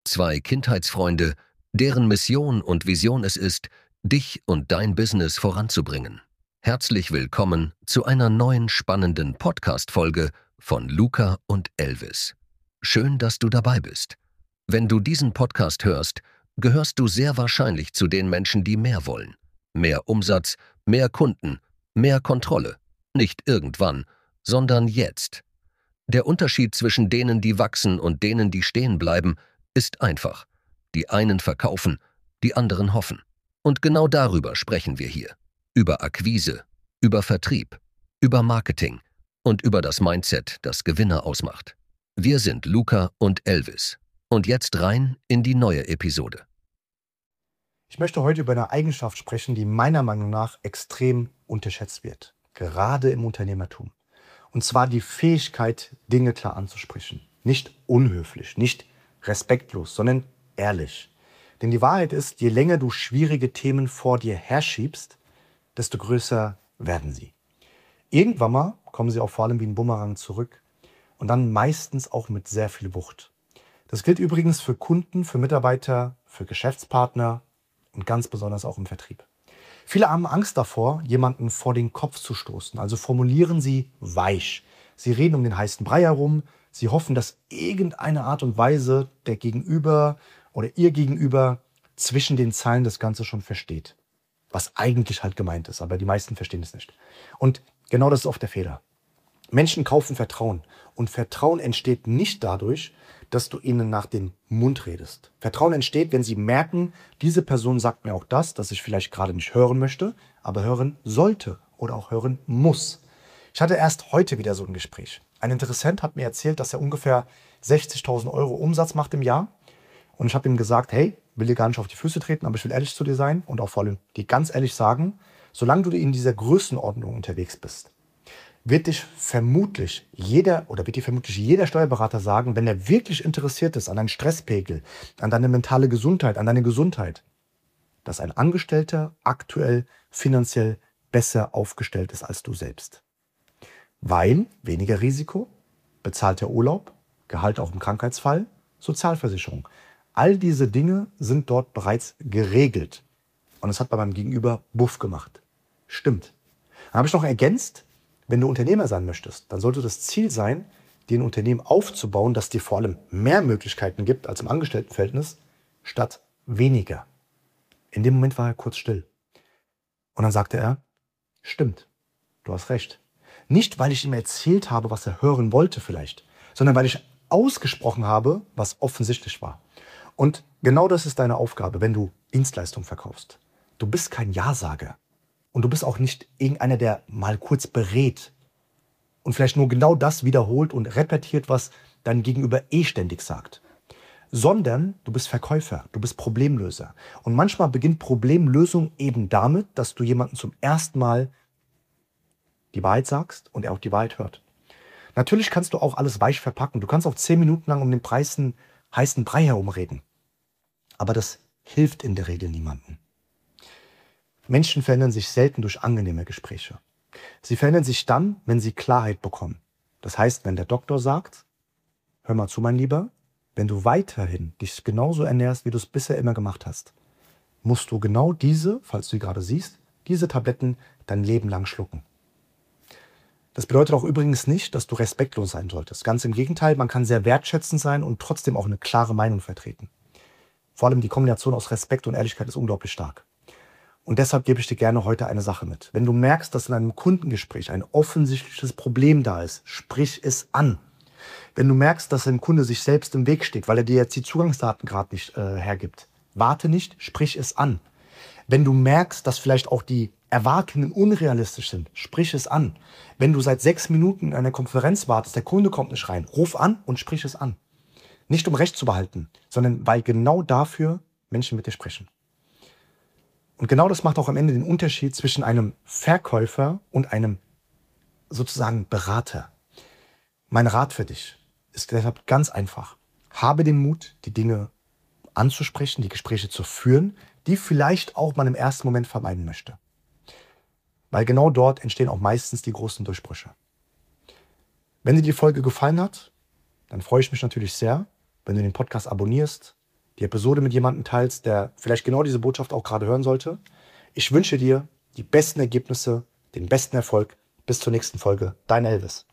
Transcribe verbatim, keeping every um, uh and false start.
Zwei Kindheitsfreunde, deren Mission und Vision es ist, dich und dein Business voranzubringen. Herzlich willkommen zu einer neuen spannenden Podcast-Folge von Luca und Elvis. Schön, dass du dabei bist. Wenn du diesen Podcast hörst, gehörst du sehr wahrscheinlich zu den Menschen, die mehr wollen. Mehr Umsatz, mehr Kunden, mehr Kontrolle. Nicht irgendwann, sondern jetzt. Der Unterschied zwischen denen, die wachsen und denen, die stehen bleiben, ist einfach. Die einen verkaufen, die anderen hoffen. Und genau darüber sprechen wir hier. Über Akquise, über Vertrieb, über Marketing und über das Mindset, das Gewinner ausmacht. Wir sind Luca und Elvis. Und jetzt rein in die neue Episode. Ich möchte heute über eine Eigenschaft sprechen, die meiner Meinung nach extrem unterschätzt wird. Gerade im Unternehmertum. Und zwar die Fähigkeit, Dinge klar anzusprechen. Nicht unhöflich, nicht respektlos, sondern ehrlich. Denn die Wahrheit ist, je länger du schwierige Themen vor dir herschiebst, desto größer werden sie. Irgendwann mal kommen sie auch vor allem wie ein Bumerang zurück und dann meistens auch mit sehr viel Wucht. Das gilt übrigens für Kunden, für Mitarbeiter, für Geschäftspartner und ganz besonders auch im Vertrieb. Viele haben Angst davor, jemanden vor den Kopf zu stoßen. Also formulieren sie weich. Sie reden um den heißen Brei herum. Sie hoffen, dass irgendeine Art und Weise der Gegenüber oder ihr Gegenüber zwischen den Zeilen das Ganze schon versteht. Was eigentlich halt gemeint ist, aber die meisten verstehen es nicht. Und genau das ist oft der Fehler. Menschen kaufen Vertrauen. Und Vertrauen entsteht nicht dadurch, dass du ihnen nach dem Mund redest. Vertrauen entsteht, wenn sie merken, diese Person sagt mir auch das, das ich vielleicht gerade nicht hören möchte, aber hören sollte oder auch hören muss. Ich hatte erst heute wieder so ein Gespräch. Ein Interessent hat mir erzählt, dass er ungefähr sechzigtausend Euro Umsatz macht im Jahr. Und ich habe ihm gesagt, hey, will dir gar nicht auf die Füße treten, aber ich will ehrlich zu dir sein und auch vor allem dir ganz ehrlich sagen, solange du in dieser Größenordnung unterwegs bist, wird dich vermutlich jeder oder wird dir vermutlich jeder Steuerberater sagen, wenn er wirklich interessiert ist an deinen Stresspegel, an deine mentale Gesundheit, an deine Gesundheit, dass ein Angestellter aktuell finanziell besser aufgestellt ist als du selbst. Weil weniger Risiko, bezahlter Urlaub, Gehalt auch im Krankheitsfall, Sozialversicherung. All diese Dinge sind dort bereits geregelt. Und es hat bei meinem Gegenüber Buff gemacht. Stimmt. Dann habe ich noch ergänzt, wenn du Unternehmer sein möchtest, dann sollte das Ziel sein, dir ein Unternehmen aufzubauen, das dir vor allem mehr Möglichkeiten gibt als im Angestelltenverhältnis, statt weniger. In dem Moment war er kurz still. Und dann sagte er, stimmt, du hast recht. Nicht, weil ich ihm erzählt habe, was er hören wollte vielleicht, sondern weil ich ausgesprochen habe, was offensichtlich war. Und genau das ist deine Aufgabe, wenn du Dienstleistungen verkaufst. Du bist kein Ja-Sager. Und du bist auch nicht irgendeiner, der mal kurz berät und vielleicht nur genau das wiederholt und repetiert, was dein Gegenüber eh ständig sagt. Sondern du bist Verkäufer, du bist Problemlöser. Und manchmal beginnt Problemlösung eben damit, dass du jemandem zum ersten Mal die Wahrheit sagst und er auch die Wahrheit hört. Natürlich kannst du auch alles weich verpacken. Du kannst auch zehn Minuten lang um den Preisen heißen Brei herumreden. Aber das hilft in der Regel niemandem. Menschen verändern sich selten durch angenehme Gespräche. Sie verändern sich dann, wenn sie Klarheit bekommen. Das heißt, wenn der Doktor sagt, hör mal zu, mein Lieber, wenn du weiterhin dich genauso ernährst, wie du es bisher immer gemacht hast, musst du genau diese, falls du sie gerade siehst, diese Tabletten dein Leben lang schlucken. Das bedeutet auch übrigens nicht, dass du respektlos sein solltest. Ganz im Gegenteil, man kann sehr wertschätzend sein und trotzdem auch eine klare Meinung vertreten. Vor allem die Kombination aus Respekt und Ehrlichkeit ist unglaublich stark. Und deshalb gebe ich dir gerne heute eine Sache mit. Wenn du merkst, dass in einem Kundengespräch ein offensichtliches Problem da ist, sprich es an. Wenn du merkst, dass ein Kunde sich selbst im Weg steht, weil er dir jetzt die Zugangsdaten gerade nicht äh, hergibt, warte nicht, sprich es an. Wenn du merkst, dass vielleicht auch die Erwartungen unrealistisch sind, sprich es an. Wenn du seit sechs Minuten in einer Konferenz wartest, der Kunde kommt nicht rein, ruf an und sprich es an. Nicht um Recht zu behalten, sondern weil genau dafür Menschen mit dir sprechen. Und genau das macht auch am Ende den Unterschied zwischen einem Verkäufer und einem sozusagen Berater. Mein Rat für dich ist deshalb ganz einfach. Habe den Mut, die Dinge anzusprechen, die Gespräche zu führen, die vielleicht auch man im ersten Moment vermeiden möchte. Weil genau dort entstehen auch meistens die großen Durchbrüche. Wenn dir die Folge gefallen hat, dann freue ich mich natürlich sehr, wenn du den Podcast abonnierst, die Episode mit jemandem teilst, der vielleicht genau diese Botschaft auch gerade hören sollte. Ich wünsche dir die besten Ergebnisse, den besten Erfolg. Bis zur nächsten Folge. Dein Elvis.